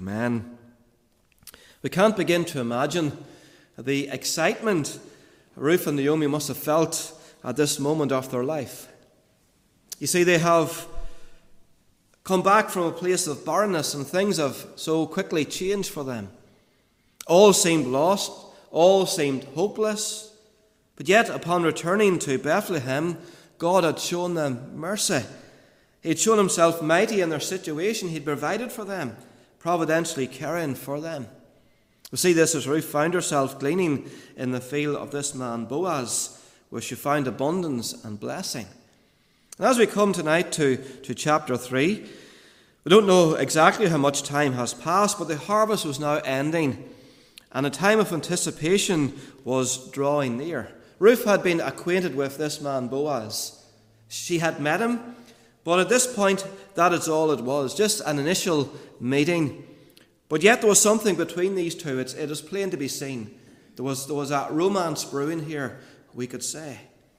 Amen. We can't begin to imagine the excitement Ruth and Naomi must have felt at this moment of their life. You see, they have come back from a place of barrenness, and things have so quickly changed for them. All seemed lost, all seemed hopeless, but yet upon returning to Bethlehem, God had shown them mercy. He had shown himself mighty in their situation. He had provided for them, providentially caring for them. We see this as Ruth found herself gleaning in the field of this man Boaz, where she found abundance and blessing. And as we come tonight to chapter 3, we don't know exactly how much time has passed, but the harvest was now ending, and a time of anticipation was drawing near. Ruth had been acquainted with this man Boaz. She had met him, but at this point, that is all it was, just an initial meeting. But yet there was something between these two. It is plain to be seen. There was a romance brewing here, we could say.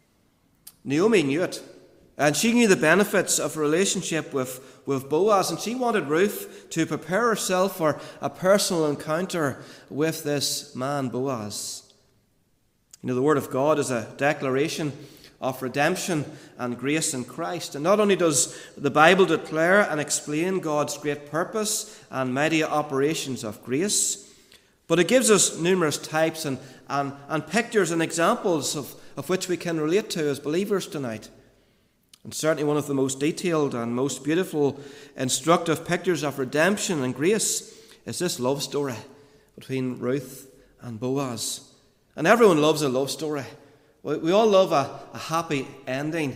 Naomi knew it, and she knew the benefits of a relationship with Boaz, and she wanted Ruth to prepare herself for a personal encounter with this man Boaz. You know, the Word of God is a declaration of redemption and grace in Christ. And not only does the Bible declare and explain God's great purpose and mighty operations of grace, but it gives us numerous types and pictures and examples of which we can relate to as believers tonight. And certainly one of the most detailed and most beautiful, instructive pictures of redemption and grace is this love story between Ruth and Boaz. And everyone loves a love story. We all love a happy ending.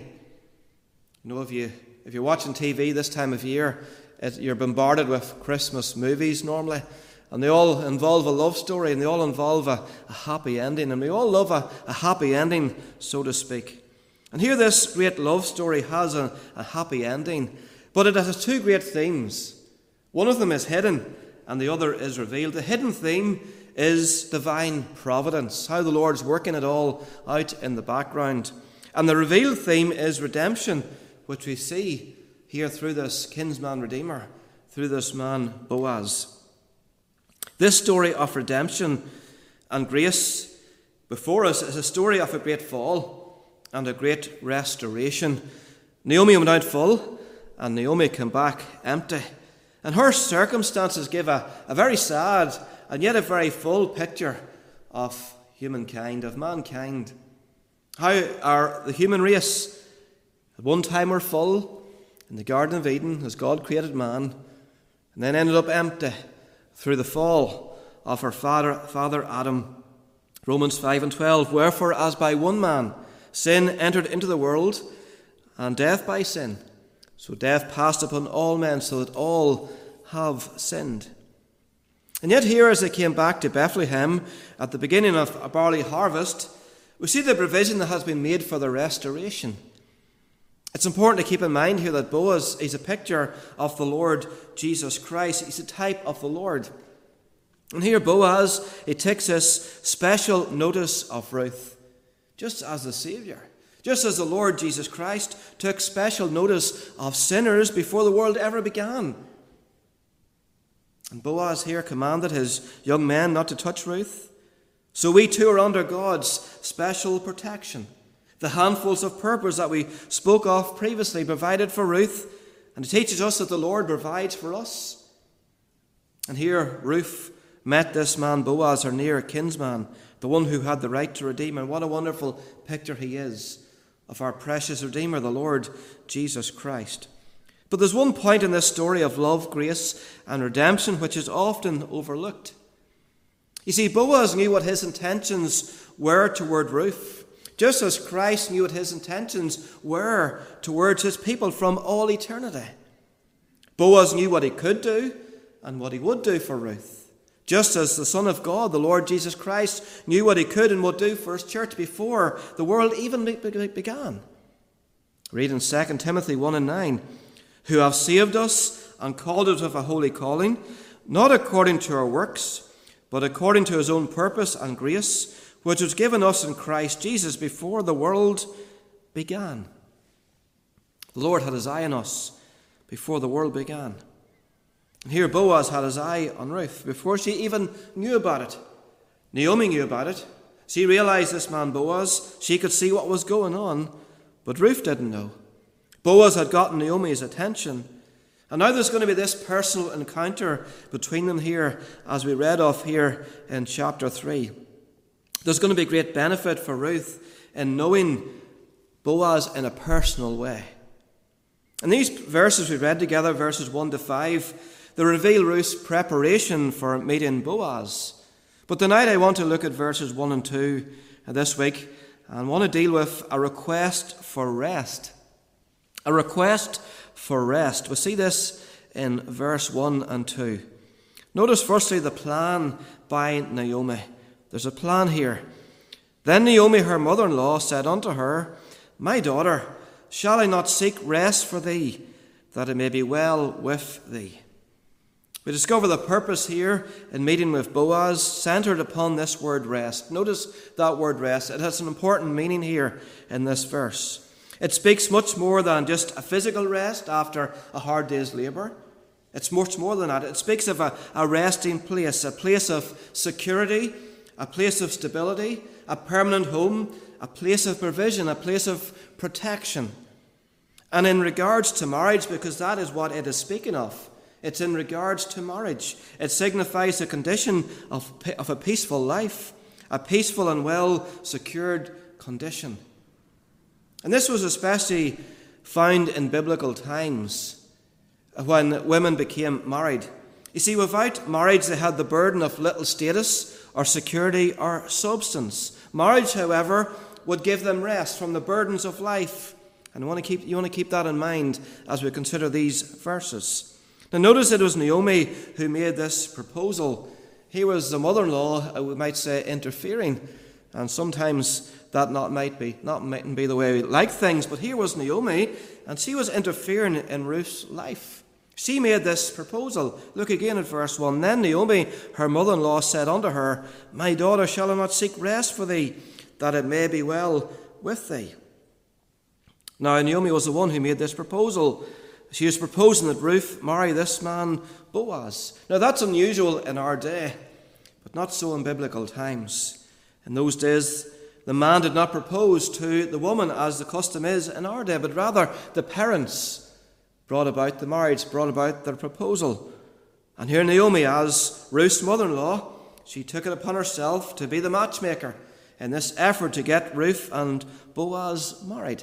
You know, if you're watching TV this time of year, you're bombarded with Christmas movies normally, and they all involve a love story, and they all involve a happy ending, and we all love a happy ending, so to speak. And here this great love story has a happy ending, but it has two great themes. One of them is hidden, and the other is revealed. The hidden theme is divine providence, how the Lord's working it all out in the background. And the revealed theme is redemption, which we see here through this kinsman redeemer, through this man Boaz. This story of redemption and grace before us is a story of a great fall and a great restoration. Naomi went out full, and Naomi came back empty. And her circumstances give a very sad and yet a very full picture of humankind, of mankind. How the human race at one time were full in the Garden of Eden as God created man, and then ended up empty through the fall of our father Adam. Romans 5:12, wherefore as by one man sin entered into the world, and death by sin, so death passed upon all men, so that all have sinned. And yet here, as they came back to Bethlehem at the beginning of a barley harvest, we see the provision that has been made for the restoration. It's important to keep in mind here that Boaz is a picture of the Lord Jesus Christ. He's a type of the Lord. And here Boaz, he takes this special notice of Ruth, just as the Saviour. Just as the Lord Jesus Christ took special notice of sinners before the world ever began. And Boaz here commanded his young men not to touch Ruth. So we too are under God's special protection. The handfuls of purpose that we spoke of previously provided for Ruth, and it teaches us that the Lord provides for us. And here Ruth met this man Boaz, her near kinsman, the one who had the right to redeem. And what a wonderful picture he is of our precious Redeemer, the Lord Jesus Christ. But there's one point in this story of love, grace, and redemption which is often overlooked. You see, Boaz knew what his intentions were toward Ruth, just as Christ knew what his intentions were towards his people from all eternity. Boaz knew what he could do and what he would do for Ruth, just as the Son of God, the Lord Jesus Christ, knew what he could and would do for his church before the world even began. Read in 2 Timothy 1:9, who have saved us and called us with a holy calling, not according to our works, but according to his own purpose and grace, which was given us in Christ Jesus before the world began. The Lord had his eye on us before the world began. And here Boaz had his eye on Ruth before she even knew about it. Naomi knew about it. She realized this man Boaz. She could see what was going on, but Ruth didn't know. Boaz had gotten Naomi's attention. And now there's going to be this personal encounter between them here, as we read of here in chapter 3. There's going to be great benefit for Ruth in knowing Boaz in a personal way. And these verses we read together, verses 1 to 5, they reveal Ruth's preparation for meeting Boaz. But tonight I want to look at verses 1 and 2 this week and want to deal with a request for rest. A request for rest. We see this in verse 1 and 2. Notice firstly the plan by Naomi. There's a plan here. Then Naomi, her mother-in-law, said unto her, My daughter, shall I not seek rest for thee, that it may be well with thee? We discover the purpose here in meeting with Boaz centered upon this word rest. Notice that word rest. It has an important meaning here in this verse. It speaks much more than just a physical rest after a hard day's labour. It's much more than that. It speaks of a resting place, a place of security, a place of stability, a permanent home, a place of provision, a place of protection. And in regards to marriage, because that is what it is speaking of, it's in regards to marriage. It signifies a condition of a peaceful life, a peaceful and well-secured condition. And this was especially found in biblical times when women became married. You see, without marriage, they had the burden of little status or security or substance. Marriage, however, would give them rest from the burdens of life. And you want to keep that in mind as we consider these verses. Now notice it was Naomi who made this proposal. He was the mother-in-law, we might say, interfering. And sometimes that mightn't be the way we like things, but here was Naomi, and she was interfering in Ruth's life. She made this proposal. Look again at verse 1. Then Naomi, her mother-in-law, said unto her, My daughter, shall I not seek rest for thee, that it may be well with thee? Now Naomi was the one who made this proposal. She was proposing that Ruth marry this man Boaz. Now that's unusual in our day, but not so in biblical times. In those days, the man did not propose to the woman as the custom is in our day, but rather the parents brought about the marriage, brought about their proposal. And here Naomi, as Ruth's mother-in-law, she took it upon herself to be the matchmaker in this effort to get Ruth and Boaz married.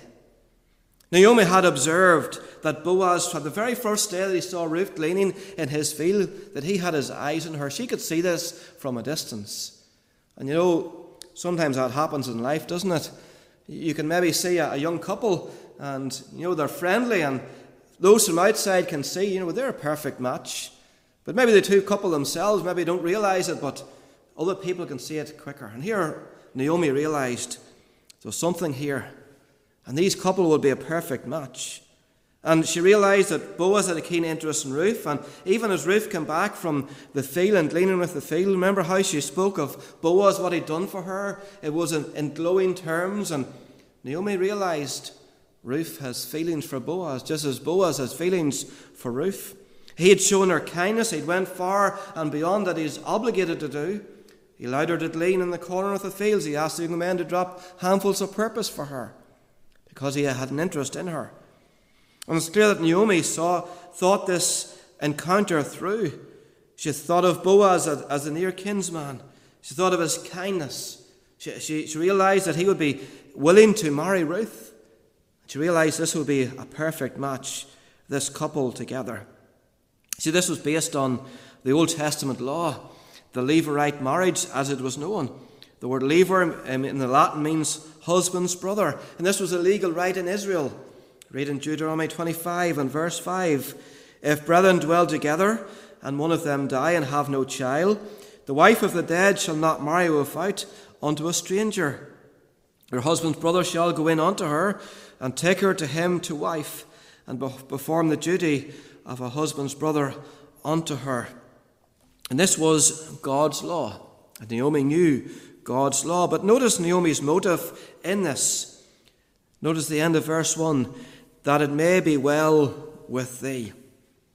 Naomi had observed that Boaz, from the very first day that he saw Ruth gleaning in his field, that he had his eyes on her. She could see this from a distance. And sometimes that happens in life, doesn't it? You can maybe see a young couple and, they're friendly, and those from outside can see, they're a perfect match. But maybe the two couple themselves maybe don't realize it, but other people can see it quicker. And here Naomi realized there was something here, and these couple would be a perfect match. And she realized that Boaz had a keen interest in Ruth, and even as Ruth came back from the field and gleaning with the field, remember how she spoke of Boaz, what he'd done for her? It was in glowing terms, and Naomi realized Ruth has feelings for Boaz, just as Boaz has feelings for Ruth. He had shown her kindness. He'd went far and beyond that he's obligated to do. He allowed her to glean in the corner of the fields. He asked the young men to drop handfuls of purpose for her because he had an interest in her. And it's clear that Naomi thought this encounter through. She thought of Boaz as a near kinsman. She thought of his kindness. She realized that he would be willing to marry Ruth. She realized this would be a perfect match, this couple together. See, this was based on the Old Testament law, the Levirate marriage as it was known. The word Lever in the Latin means husband's brother, and this was a legal right in Israel. Read in Deuteronomy 25 and verse 5. If brethren dwell together, and one of them die and have no child, the wife of the dead shall not marry without unto a stranger. Her husband's brother shall go in unto her, and take her to him to wife, and perform the duty of a husband's brother unto her. And this was God's law. And Naomi knew God's law. But notice Naomi's motive in this. Notice the end of verse 1, that it may be well with thee.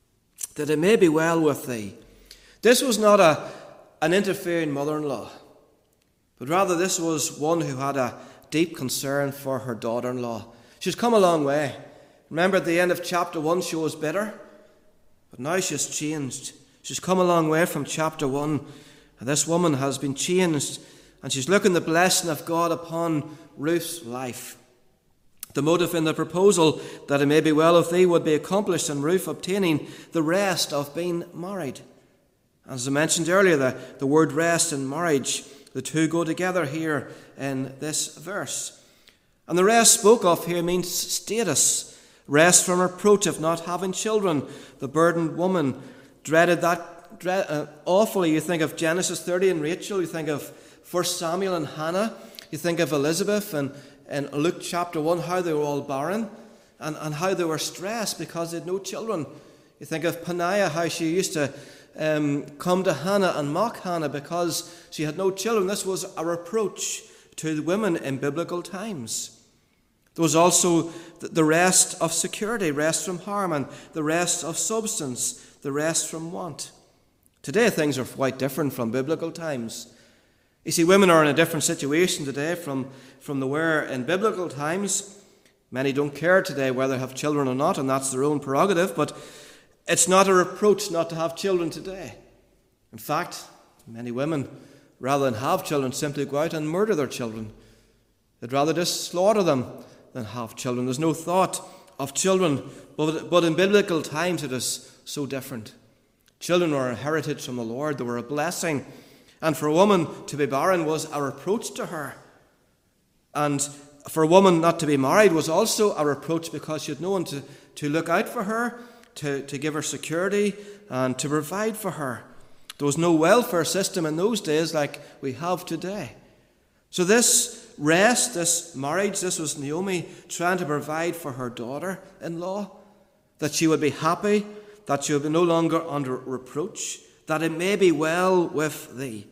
that it may be well with thee. This was not an interfering mother-in-law, but rather this was one who had a deep concern for her daughter-in-law. She's come a long way. Remember at the end of chapter 1 she was bitter, but now she's changed. She's come a long way from chapter 1, and this woman has been changed, and she's looking the blessing of God upon Ruth's life. The motive in the proposal, that it may be well with thee, would be accomplished in Ruth obtaining the rest of being married. As I mentioned earlier, the word rest and marriage, the two go together here in this verse. And the rest spoke of here means status, rest from reproach of not having children. The burdened woman dreaded that awfully. You think of Genesis 30 and Rachel, you think of 1 Samuel and Hannah, you think of Elizabeth and Luke chapter 1, how they were all barren and how they were stressed because they had no children. You think of Peninnah, how she used to come to Hannah and mock Hannah because she had no children. This was a reproach to the women in biblical times. There was also the rest of security, rest from harm, and the rest of substance, the rest from want. Today things are quite different from biblical times. You see, women are in a different situation today from they were in biblical times. Many don't care today whether they have children or not, and that's their own prerogative, but it's not a reproach not to have children today. In fact, many women, rather than have children, simply go out and murder their children. They'd rather just slaughter them than have children. There's no thought of children, but in biblical times it is so different. Children were a heritage from the Lord. They were a blessing. And for a woman to be barren was a reproach to her. And for a woman not to be married was also a reproach because she had no one to look out for her, to give her security and to provide for her. There was no welfare system in those days like we have today. So this rest, this marriage, this was Naomi trying to provide for her daughter-in-law, that she would be happy, that she would be no longer under reproach, that it may be well with thee.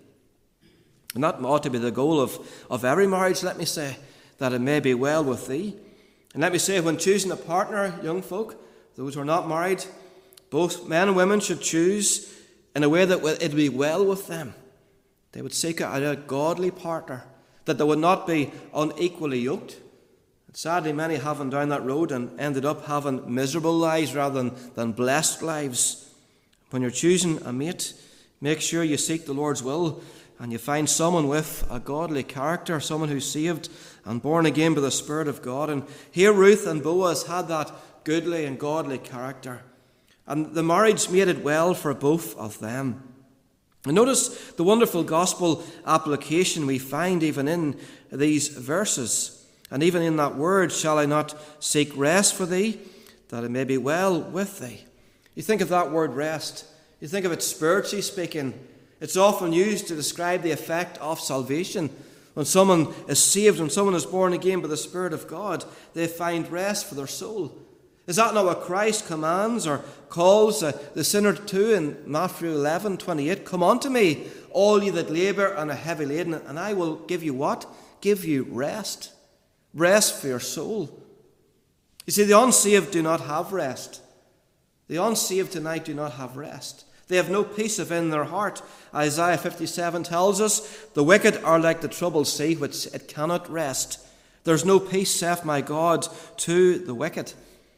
And that ought to be the goal of every marriage, let me say, that it may be well with thee. And let me say, when choosing a partner, young folk, those who are not married, both men and women should choose in a way that it would be well with them. They would seek out a godly partner, that they would not be unequally yoked. And sadly, many haven't down that road and ended up having miserable lives rather than blessed lives. When you're choosing a mate, make sure you seek the Lord's will and you find someone with a godly character, someone who's saved and born again by the Spirit of God. And here Ruth and Boaz had that goodly and godly character. And the marriage made it well for both of them. And notice the wonderful gospel application we find even in these verses. And even in that word, shall I not seek rest for thee, that it may be well with thee. You think of that word rest, you think of it spiritually speaking. It's often used to describe the effect of salvation. When someone is saved, when someone is born again by the Spirit of God, they find rest for their soul. Is that not what Christ commands or calls the sinner to in Matthew 11:28? Come unto me, all ye that labour and are heavy laden, and I will give you what? Give you rest. Rest for your soul. You see, the unsaved do not have rest. The unsaved tonight do not have rest. They have no peace within their heart. Isaiah 57 tells us, the wicked are like the troubled sea, which it cannot rest. There's no peace, saith my God, to the wicked.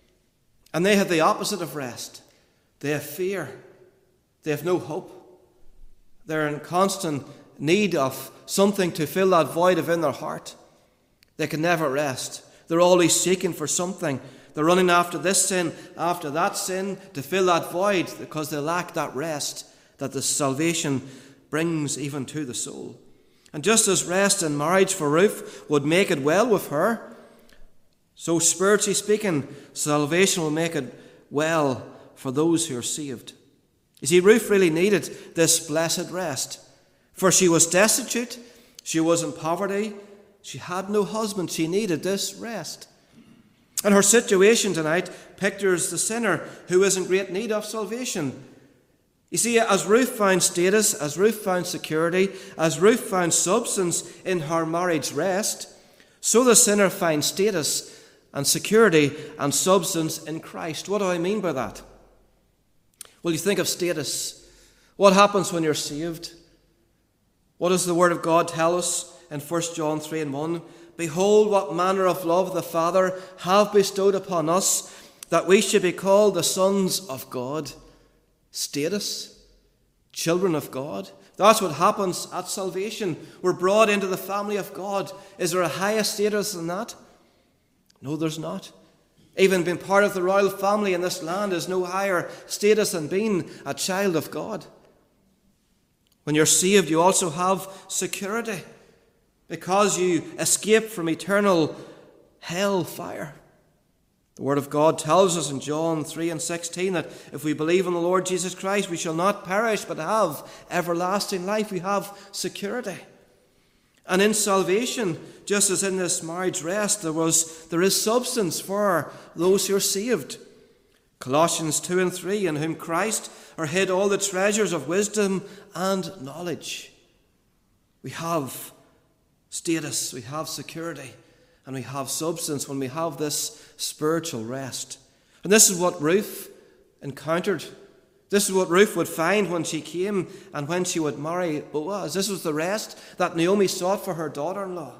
And they have the opposite of rest. They have fear. They have no hope. They're in constant need of something to fill that void within their heart. They can never rest. They're always seeking for something. They're running after this sin, after that sin, to fill that void because they lack that rest that the salvation brings even to the soul. And just as rest in marriage for Ruth would make it well with her, so spiritually speaking, salvation will make it well for those who are saved. You see, Ruth really needed this blessed rest, for she was destitute, she was in poverty, she had no husband, she needed this rest. And her situation tonight pictures the sinner who is in great need of salvation. You see, as Ruth found status, as Ruth found security, as Ruth found substance in her marriage rest, so the sinner finds status and security and substance in Christ. What do I mean by that? Well, you think of status. What happens when you're saved? What does the Word of God tell us in 1 John 3:1? Behold, what manner of love the Father hath bestowed upon us, that we should be called the sons of God. Status. Children of God. That's what happens at salvation. We're brought into the family of God. Is there a higher status than that? No, there's not. Even being part of the royal family in this land is no higher status than being a child of God. When you're saved, you also have security, because you escape from eternal hell fire. The Word of God tells us in John 3:16 that if we believe in the Lord Jesus Christ, we shall not perish but have everlasting life. We have security. And in salvation, just as in this marriage rest, there is substance for those who are saved. Colossians 2:3, in whom Christ are hid all the treasures of wisdom and knowledge. We have status, we have security, and we have substance when we have this spiritual rest. And this is what Ruth encountered. This is what Ruth would find when she came and when she would marry Boaz. This was the rest that Naomi sought for her daughter-in-law.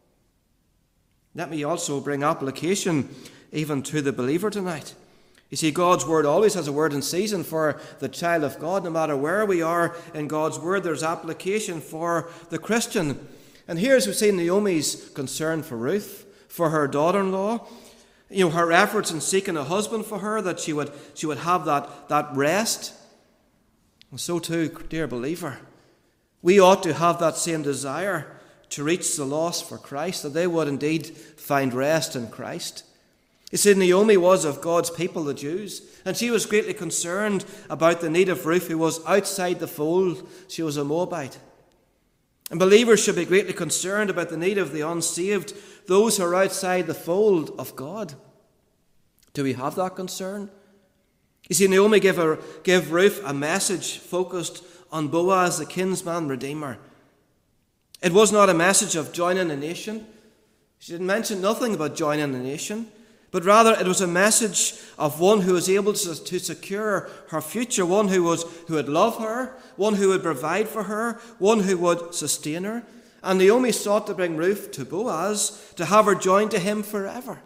Let me also bring application even to the believer tonight. You see, God's Word always has a word in season for the child of God. No matter where we are in God's Word, there's application for the Christian. And here, as we see Naomi's concern for Ruth, for her daughter-in-law, her efforts in seeking a husband for her, that she would have that rest. And so too, dear believer, we ought to have that same desire to reach the lost for Christ, that they would indeed find rest in Christ. You see, Naomi was of God's people, the Jews, and she was greatly concerned about the need of Ruth, who was outside the fold. She was a Moabite. And believers should be greatly concerned about the need of the unsaved, those who are outside the fold of God. Do we have that concern? You see, Naomi gave Ruth a message focused on Boaz, the kinsman redeemer. It was not a message of joining a nation. She didn't mention nothing about joining a nation, but rather it was a message of one who was able to secure her future, one who would love her, one who would provide for her, one who would sustain her. And Naomi sought to bring Ruth to Boaz, to have her joined to him forever.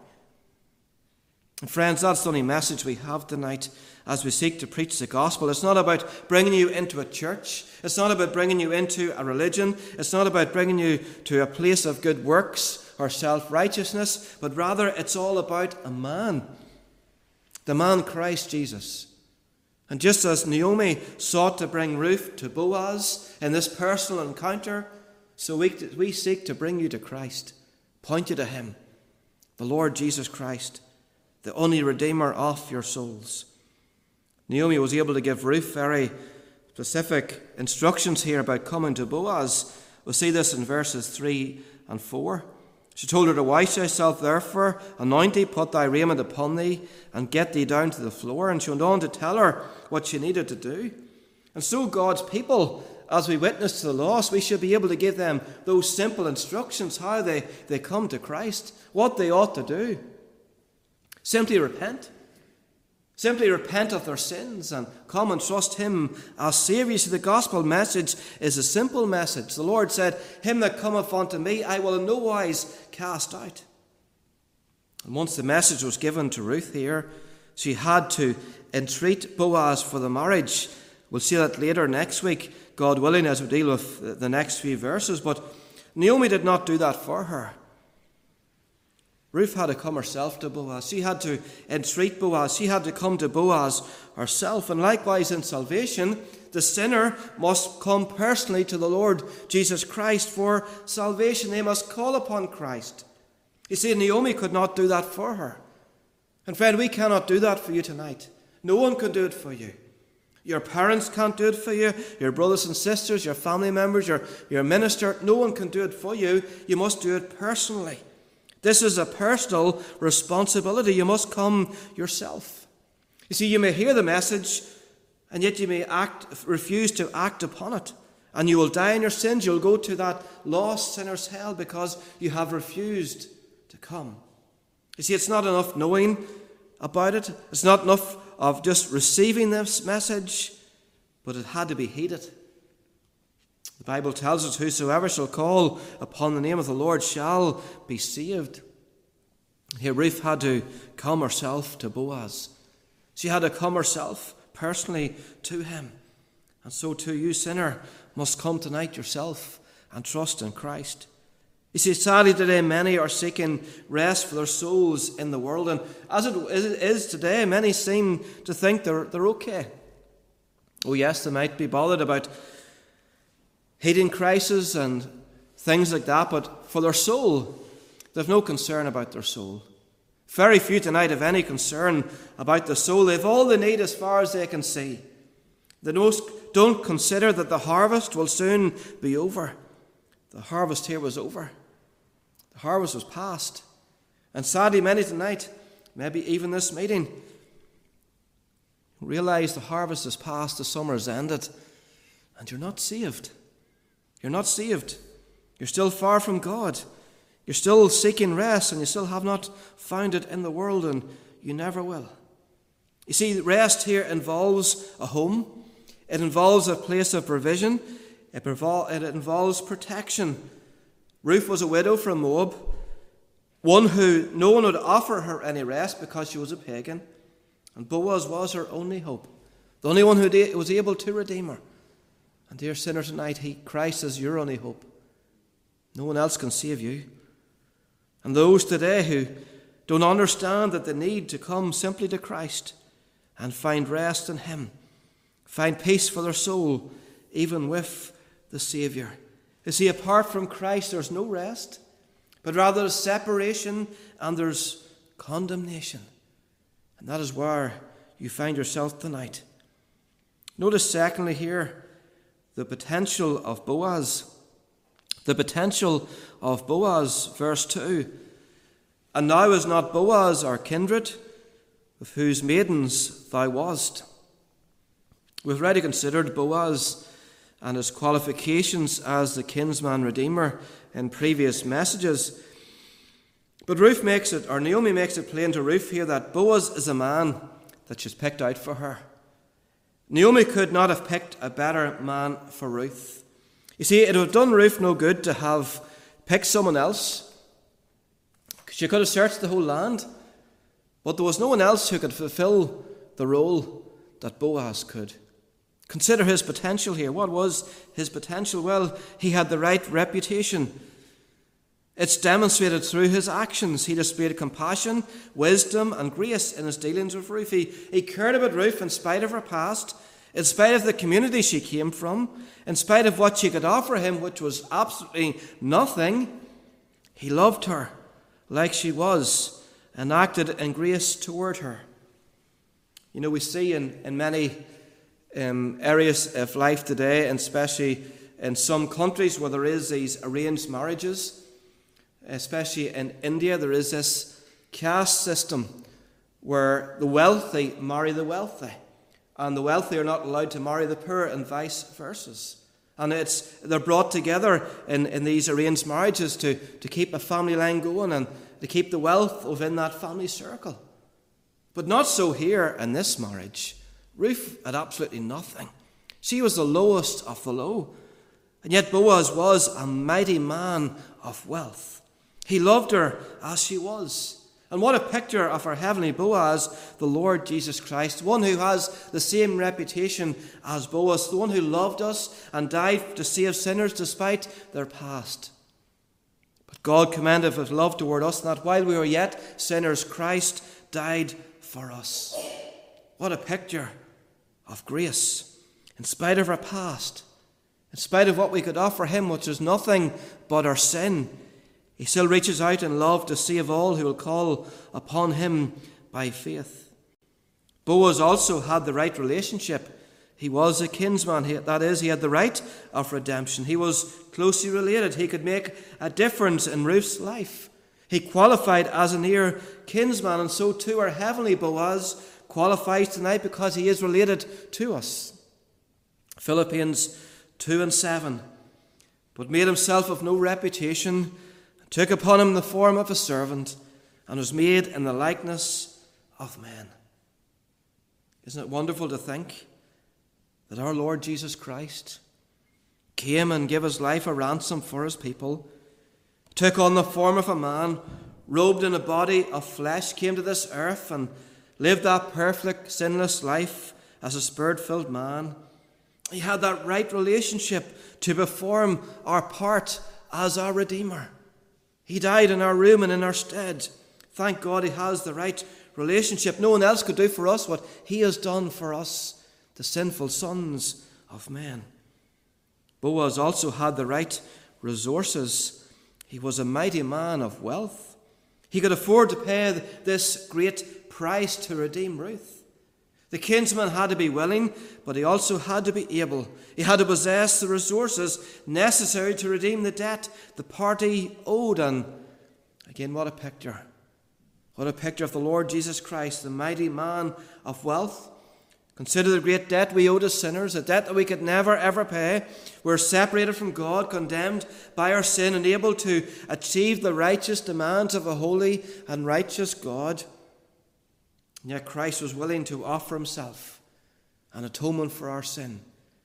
And friends, that's the only message we have tonight as we seek to preach the gospel. It's not about bringing you into a church. It's not about bringing you into a religion. It's not about bringing you to a place of good works or self-righteousness, but rather it's all about a man, the man Christ Jesus. And just as Naomi sought to bring Ruth to Boaz in this personal encounter, so we seek to bring you to Christ, point you to him, the Lord Jesus Christ, the only Redeemer of your souls. Naomi was able to give Ruth very specific instructions here about coming to Boaz. We'll see this in verses 3 and 4. She told her to wash thyself therefore, anoint thee, put thy raiment upon thee, and get thee down to the floor. And she went on to tell her what she needed to do. And so God's people, as we witness to the lost, we should be able to give them those simple instructions, how they come to Christ, what they ought to do. Simply repent. Simply repent of their sins and come and trust him as Saviour. See, the gospel message is a simple message. The Lord said, him that cometh unto me, I will in no wise cast out. And once the message was given to Ruth here, she had to entreat Boaz for the marriage. We'll see that later next week, God willing, as we deal with the next few verses. But Naomi did not do that for her. Ruth had to come herself to Boaz. She had to entreat Boaz. She had to come to Boaz herself. And likewise in salvation, the sinner must come personally to the Lord Jesus Christ for salvation. They must call upon Christ. You see, Naomi could not do that for her. And friend, we cannot do that for you tonight. No one can do it for you. Your parents can't do it for you. Your brothers and sisters, your family members, your minister, no one can do it for you. You must do it personally. This is a personal responsibility. You must come yourself. You see, you may hear the message, and yet you may refuse to act upon it. And you will die in your sins. You'll go to that lost sinner's hell because you have refused to come. You see, it's not enough knowing about it. It's not enough of just receiving this message, but it had to be heeded. The Bible tells us, whosoever shall call upon the name of the Lord shall be saved. Here Ruth had to come herself to Boaz. She had to come herself personally to him. And so too you, sinner, must come tonight yourself and trust in Christ. You see, sadly today many are seeking rest for their souls in the world. And as it is today, many seem to think they're okay. Oh yes, they might be bothered about heating crisis and things like that, but for their soul, they've no concern about their soul. Very few tonight have any concern about the soul. They've all they need as far as they can see. They don't consider that the harvest will soon be over. The harvest here was over. The harvest was past. And sadly, many tonight, maybe even this meeting, realize the harvest is past, the summer has ended, and you're not saved. You're not saved. You're still far from God. You're still seeking rest, and you still have not found it in the world, and you never will. You see, rest here involves a home. It involves a place of provision. It involves protection. Ruth was a widow from Moab, one who no one would offer her any rest because she was a pagan. And Boaz was her only hope, the only one who was able to redeem her. And dear sinner, tonight, Christ is your only hope. No one else can save you. And those today who don't understand that they need to come simply to Christ and find rest in him, find peace for their soul, even with the Saviour. You see, apart from Christ, there's no rest, but rather there's separation and there's condemnation. And that is where you find yourself tonight. Notice, secondly, here, the potential of Boaz. The potential of Boaz, verse 2. And now is not Boaz our kindred, with whose maidens thou wast. We've already considered Boaz and his qualifications as the kinsman redeemer in previous messages. But Naomi makes it plain to Ruth here that Boaz is a man that she's picked out for her. Naomi could not have picked a better man for Ruth. You see, it would have done Ruth no good to have picked someone else. She could have searched the whole land, but there was no one else who could fulfill the role that Boaz could. Consider his potential here. What was his potential? Well, he had the right reputation. It's demonstrated through his actions. He displayed compassion, wisdom, and grace in his dealings with Ruth. He cared about Ruth in spite of her past, in spite of the community she came from, in spite of what she could offer him, which was absolutely nothing. He loved her like she was and acted in grace toward her. You know, we see in many areas of life today, and especially in some countries where there is these arranged marriages, especially in India, there is this caste system where the wealthy marry the wealthy, and the wealthy are not allowed to marry the poor, and vice versa. And they're brought together in these arranged marriages to keep a family line going and to keep the wealth within that family circle. But not so here in this marriage. Ruth had absolutely nothing. She was the lowest of the low. And yet Boaz was a mighty man of wealth. He loved her as she was. And what a picture of our heavenly Boaz, the Lord Jesus Christ, one who has the same reputation as Boaz, the one who loved us and died to save sinners despite their past. But God commendeth his love toward us, that while we were yet sinners, Christ died for us. What a picture of grace. In spite of our past, in spite of what we could offer him, which is nothing but our sin, he still reaches out in love to save all who will call upon him by faith. Boaz also had the right relationship. He was a kinsman. That is, he had the right of redemption. He was closely related. He could make a difference in Ruth's life. He qualified as a near kinsman, and so too our heavenly Boaz qualifies tonight because he is related to us. Philippians 2:7. But made himself of no reputation, took upon him the form of a servant, and was made in the likeness of men. Isn't it wonderful to think that our Lord Jesus Christ came and gave his life a ransom for his people, took on the form of a man, robed in a body of flesh, came to this earth and lived that perfect, sinless life as a Spirit-filled man. He had that right relationship to perform our part as our Redeemer. He died in our room and in our stead. Thank God he has the right relationship. No one else could do for us what he has done for us, the sinful sons of men. Boaz also had the right resources. He was a mighty man of wealth. He could afford to pay this great price to redeem Ruth. The kinsman had to be willing, but he also had to be able. He had to possess the resources necessary to redeem the debt the party owed. And again, what a picture. What a picture of the Lord Jesus Christ, the mighty man of wealth. Consider the great debt we owe to sinners, a debt that we could never ever pay. We're separated from God, condemned by our sin, unable to achieve the righteous demands of a holy and righteous God. And yet Christ was willing to offer himself an atonement for our sin.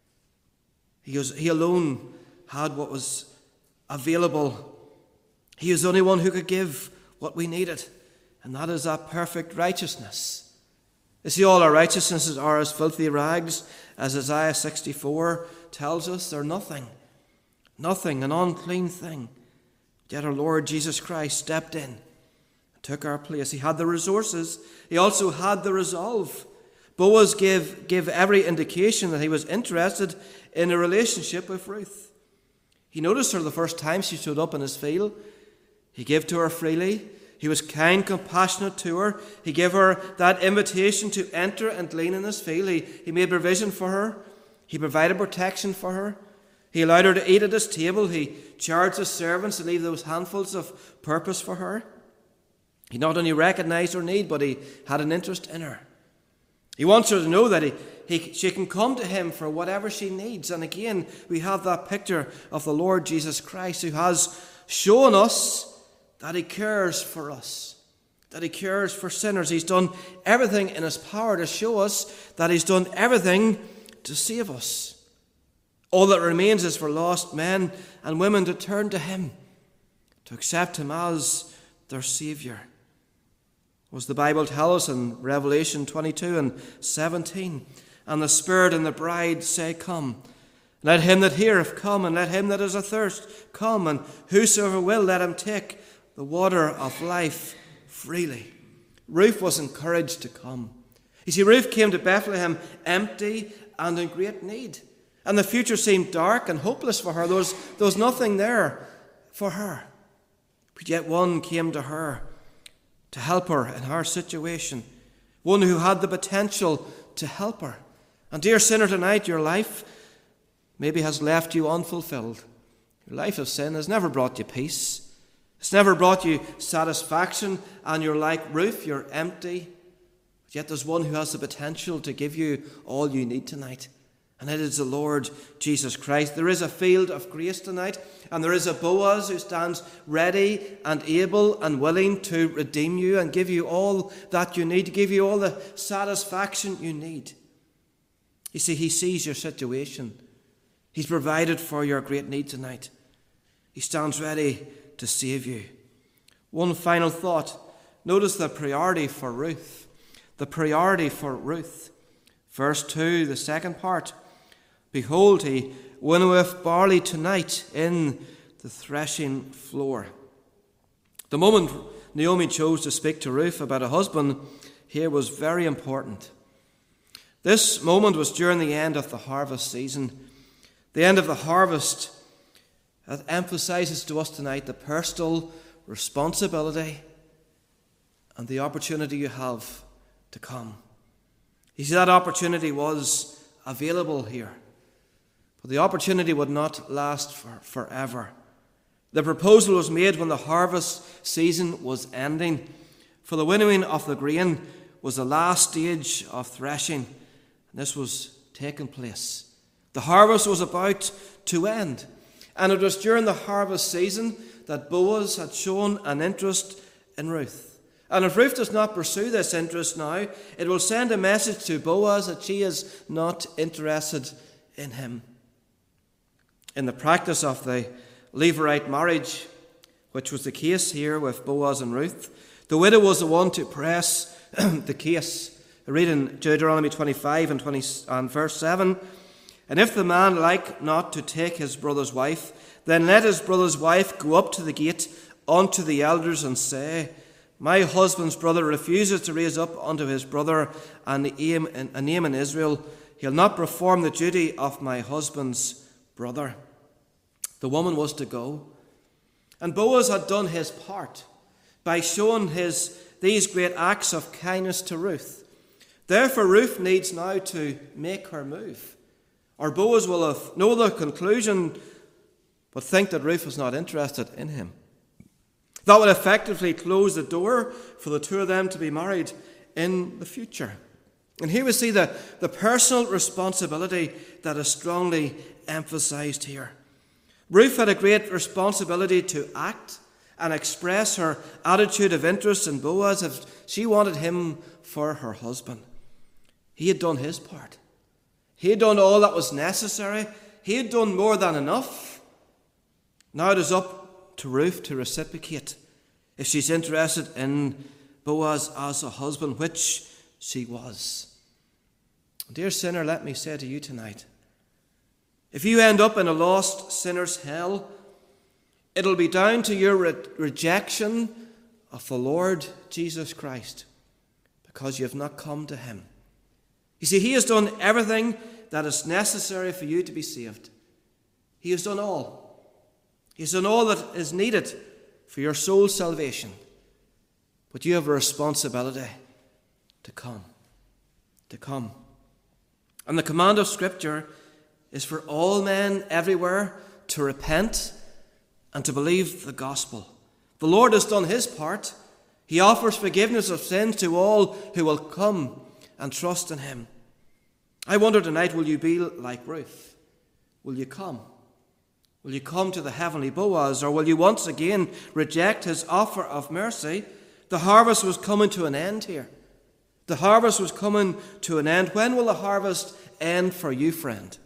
He alone had what was available. He is the only one who could give what we needed, and that is that perfect righteousness. You see, all our righteousnesses are as filthy rags, as Isaiah 64 tells us. They're nothing, an unclean thing. Yet our Lord Jesus Christ stepped in, took our place. He had the resources. He also had the resolve. Boaz gave every indication that he was interested in a relationship with Ruth. He noticed her the first time she stood up in his field. He gave to her freely. He was kind, compassionate to her. He gave her that invitation to enter and glean in his field. He made provision for her. He provided protection for her. He allowed her to eat at his table. He charged his servants to leave those handfuls of purpose for her. He not only recognized her need, but he had an interest in her. He wants her to know that she can come to him for whatever she needs. And again, we have that picture of the Lord Jesus Christ, who has shown us that he cares for us, that he cares for sinners. He's done everything in his power to show us that he's done everything to save us. All that remains is for lost men and women to turn to him, to accept him as their Saviour. As the Bible tells us in Revelation 22 and 17, and the Spirit and the bride say, Come. Let him that heareth come, and let him that is athirst come, and whosoever will, let him take the water of life freely. Ruth was encouraged to come. You see, Ruth came to Bethlehem empty and in great need. And the future seemed dark and hopeless for her. There was nothing there for her. But yet one came to her to help her in her situation. One who had the potential to help her. And dear sinner, tonight your life maybe has left you unfulfilled. Your life of sin has never brought you peace. It's never brought you satisfaction, and you're like Ruth, you're empty. But yet there's one who has the potential to give you all you need tonight. And it is the Lord Jesus Christ. There is a field of grace tonight, and there is a Boaz who stands ready and able and willing to redeem you and give you all that you need, to give you all the satisfaction you need. You see, he sees your situation. He's provided for your great need tonight. He stands ready to save you. One final thought. Notice the priority for Ruth. The priority for Ruth. Verse 2, the second part. Behold, he winnoweth barley tonight in the threshing floor. The moment Naomi chose to speak to Ruth about a husband here was very important. This moment was during the end of the harvest season. The end of the harvest that emphasizes to us tonight the personal responsibility and the opportunity you have to come. You see, that opportunity was available here. But the opportunity would not last forever. The proposal was made when the harvest season was ending. For the winnowing of the grain was the last stage of threshing. And this was taking place. The harvest was about to end. And it was during the harvest season that Boaz had shown an interest in Ruth. And if Ruth does not pursue this interest now, it will send a message to Boaz that she is not interested in him. In the practice of the Levirate marriage, which was the case here with Boaz and Ruth, the widow was the one to press the case. I read in Deuteronomy 25 and verse 7, "And if the man like not to take his brother's wife, then let his brother's wife go up to the gate unto the elders and say, My husband's brother refuses to raise up unto his brother a name in Israel. He'll not perform the duty of my husband's brother." The woman was to go. And Boaz had done his part by showing these great acts of kindness to Ruth. Therefore, Ruth needs now to make her move, or Boaz will have no other conclusion but think that Ruth was not interested in him. That would effectively close the door for the two of them to be married in the future. And here we see the personal responsibility that is strongly emphasized here. Ruth had a great responsibility to act and express her attitude of interest in Boaz if she wanted him for her husband. He had done his part. He had done all that was necessary. He had done more than enough. Now it is up to Ruth to reciprocate if she's interested in Boaz as a husband, which she was. Dear sinner, let me say to you tonight, if you end up in a lost sinner's hell, it'll be down to your rejection of the Lord Jesus Christ, because you have not come to him. You see, he has done everything that is necessary for you to be saved. He has done all. He has done all that is needed for your soul's salvation. But you have a responsibility to come. To come. And the command of Scripture is for all men everywhere to repent and to believe the gospel. The Lord has done his part. He offers forgiveness of sins to all who will come and trust in him. I wonder tonight, will you be like Ruth? Will you come? Will you come to the heavenly Boaz, or will you once again reject his offer of mercy? The harvest was coming to an end here. The harvest was coming to an end. When will the harvest end for you, friend?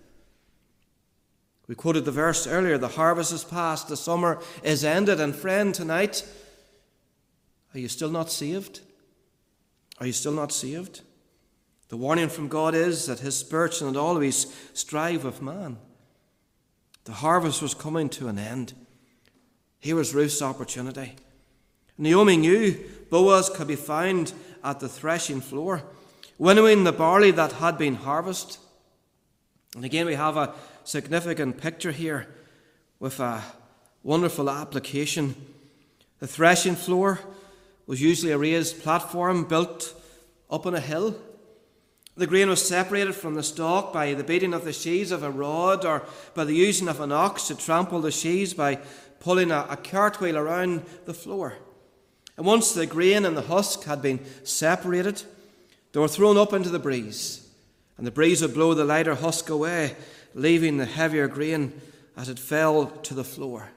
We quoted the verse earlier, the harvest is past, the summer is ended. And friend, tonight, are you still not saved? Are you still not saved? The warning from God is that his Spirit shall not always strive with man. The harvest was coming to an end. Here was Ruth's opportunity. Naomi knew Boaz could be found at the threshing floor, winnowing the barley that had been harvested. And again, we have a significant picture here with a wonderful application. The threshing floor was usually a raised platform built up on a hill. The grain was separated from the stalk by the beating of the sheaves of a rod, or by the using of an ox to trample the sheaves by pulling a cartwheel around the floor. And once the grain and the husk had been separated, they were thrown up into the breeze, and the breeze would blow the lighter husk away, leaving the heavier grain as it fell to the floor.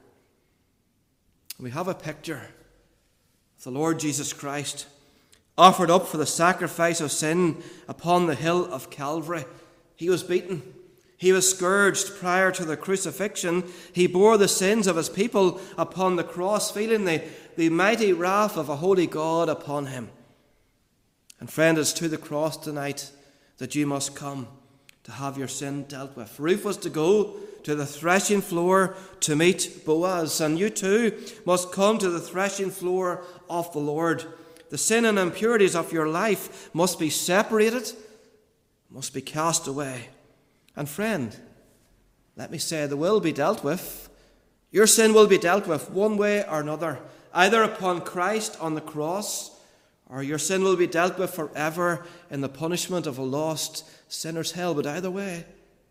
We have a picture of the Lord Jesus Christ offered up for the sacrifice of sin upon the hill of Calvary. He was beaten. He was scourged prior to the crucifixion. He bore the sins of his people upon the cross, feeling the mighty wrath of a holy God upon him. And friend, it's to the cross tonight that you must come to have your sin dealt with. Ruth was to go to the threshing floor to meet Boaz, and you too must come to the threshing floor of the Lord. The sin and impurities of your life must be separated, must be cast away. And friend, let me say, they will be dealt with. Your sin will be dealt with one way or another, either upon Christ on the cross, or your sin will be dealt with forever in the punishment of a lost sinner's hell. But either way,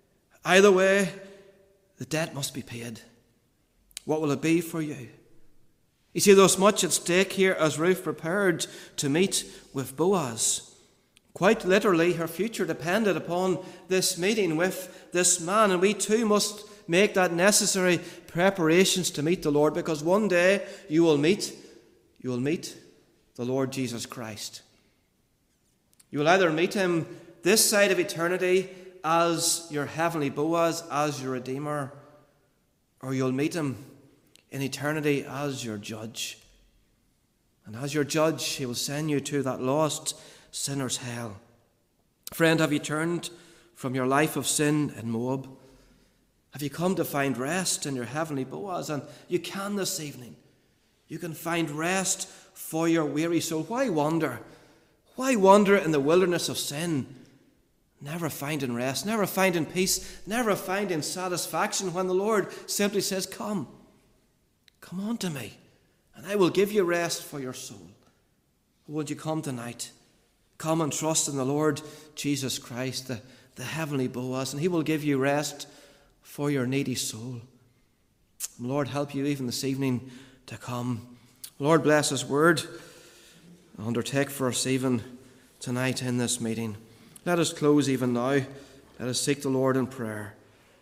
the debt must be paid. What will it be for you? You see, there's much at stake here as Ruth prepared to meet with Boaz. Quite literally, her future depended upon this meeting with this man, and we too must make that necessary preparations to meet the Lord, because one day you will meet the Lord Jesus Christ. You will either meet him this side of eternity as your heavenly Boaz, as your Redeemer, or you'll meet him in eternity as your judge. And as your judge, he will send you to that lost sinner's hell. Friend, have you turned from your life of sin in Moab? Have you come to find rest in your heavenly Boaz? And you can this evening. You can find rest for your weary soul. Why wander? Why wander in the wilderness of sin, never finding rest, never finding peace, never finding satisfaction when the Lord simply says, come unto me, and I will give you rest for your soul. Won't you come tonight? Come and trust in the Lord Jesus Christ, the heavenly Boaz, and he will give you rest for your needy soul. Lord, help you even this evening to come. Lord, bless his word. Undertake for us even tonight in this meeting. Let us close even now. Let us seek the Lord in prayer.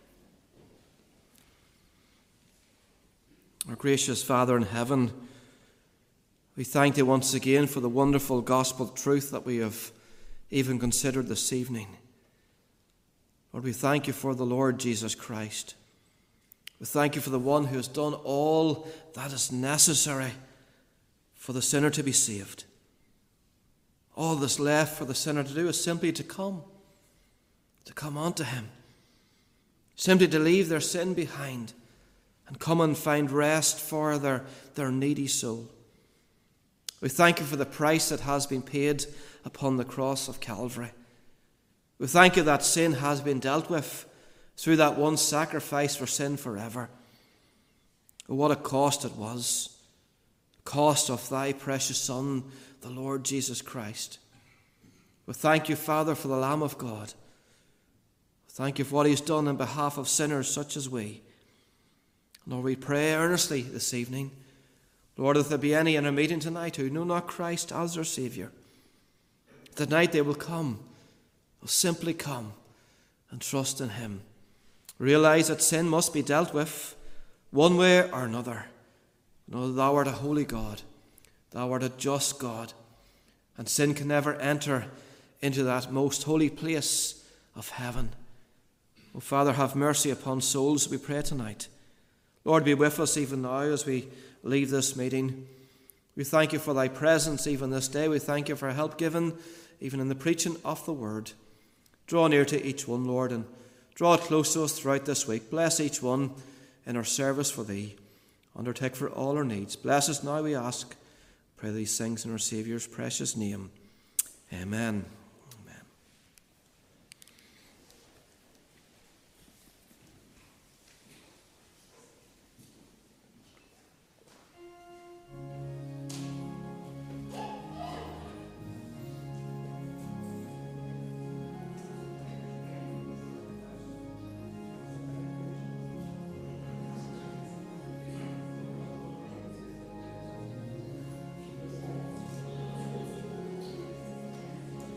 Our gracious Father in heaven, we thank thee once again for the wonderful gospel truth that we have even considered this evening. Lord, we thank you for the Lord Jesus Christ. We thank you for the one who has done all that is necessary for the sinner to be saved. All that's left for the sinner to do is simply to come unto him, simply to leave their sin behind and come and find rest for their needy soul. We thank you for the price that has been paid upon the cross of Calvary. We thank you that sin has been dealt with through that one sacrifice for sin forever. Oh, what a cost it was. Cost of thy precious Son, the Lord Jesus Christ. We thank you, Father, for the Lamb of God. Thank you for what he's done in behalf of sinners such as we. Lord, we pray earnestly this evening, Lord, if there be any in our meeting tonight who know not Christ as their Saviour, tonight they will come, will simply come and trust in him. Realize that sin must be dealt with one way or another. Know thou art a holy God, thou art a just God, and sin can never enter into that most holy place of heaven. Oh, Father, have mercy upon souls, we pray tonight. Lord, be with us even now as we leave this meeting. We thank you for thy presence even this day. We thank you for help given even in the preaching of the word. Draw near to each one, Lord, and draw it close to us throughout this week. Bless each one in our service for thee. Undertake for all our needs. Bless us now, we ask. Pray these things in our Saviour's precious name. Amen.